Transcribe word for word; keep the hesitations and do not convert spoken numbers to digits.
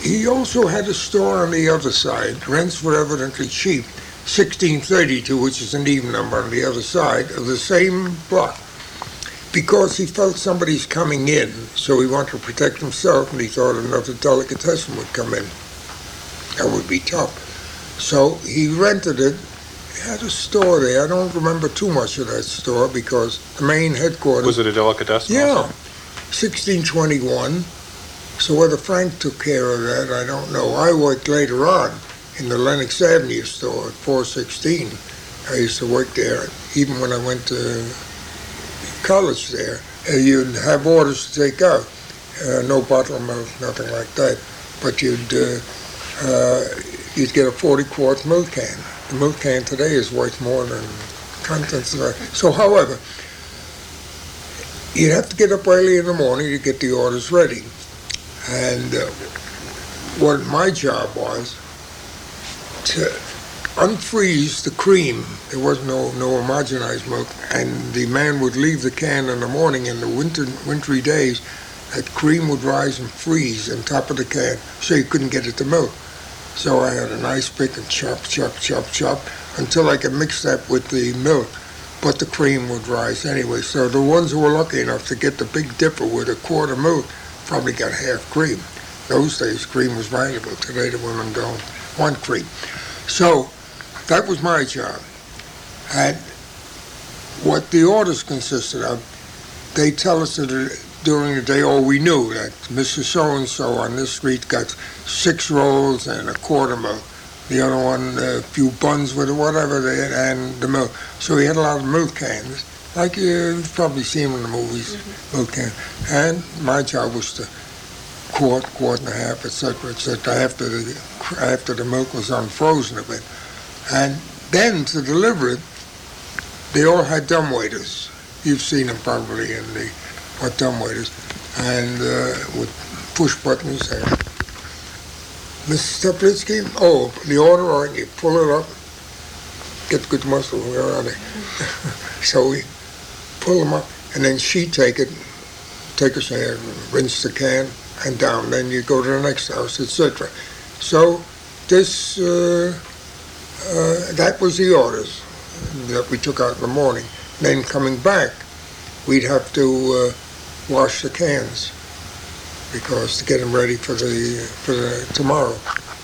he also had a store on the other side. Rents were evidently cheap. sixteen thirty-two, which is an even number on the other side of the same block. Because he felt somebody's coming in, so he wanted to protect himself, and he thought another delicatessen would come in. That would be tough. So he rented it. He had a store there. I don't remember too much of that store because the main headquarters... Was it a delicatessen Yeah, also? sixteen twenty-one. So whether Frank took care of that, I don't know. I worked later on in the Lenox Avenue store at four sixteen. I used to work there. Even when I went to college there, uh, you'd have orders to take out. Uh, no buttermilk, nothing like that. But you'd uh, uh, you'd get a forty quart milk can. The milk can today is worth more than contents of that. So, however, you'd have to get up early in the morning to get the orders ready. And uh, what my job was to unfreeze the cream. There was no no homogenized milk, and the man would leave the can in the morning. In the winter wintry days, that cream would rise and freeze on top of the can, so you couldn't get it to milk. So I had a nice pick and chop, chop, chop, chop, until I could mix that with the milk. But the cream would rise anyway. So the ones who were lucky enough to get the Big Dipper with a quart of milk probably got half cream. Those days, cream was valuable. Today, the women don't want cream. So that was my job. And what the orders consisted of, they tell us that during the day, oh, we knew that Missus So-and-so on this street got six rolls and a quart of milk. The other one, a few buns with it, whatever they had, and the milk. So we had a lot of milk cans, like you've probably seen in the movies, mm-hmm. milk cans. And my job was to quart, quart and a half, et cetera, et cetera, after the, after the milk was unfrozen a bit. And then to deliver it, they all had dumbwaiters. You've seen them probably in the what dumbwaiters, and uh, with push buttons. And Missus Teplitsky, oh, the order, all right, you pull it up, get good muscle, where are they? So we pull them up, and then she take it, take a shower, rinse the can, and down. Then you go to the next house, et cetera. So this, uh, uh, that was the orders that we took out in the morning. Then coming back, we'd have to uh, wash the cans because to get them ready for the for the tomorrow.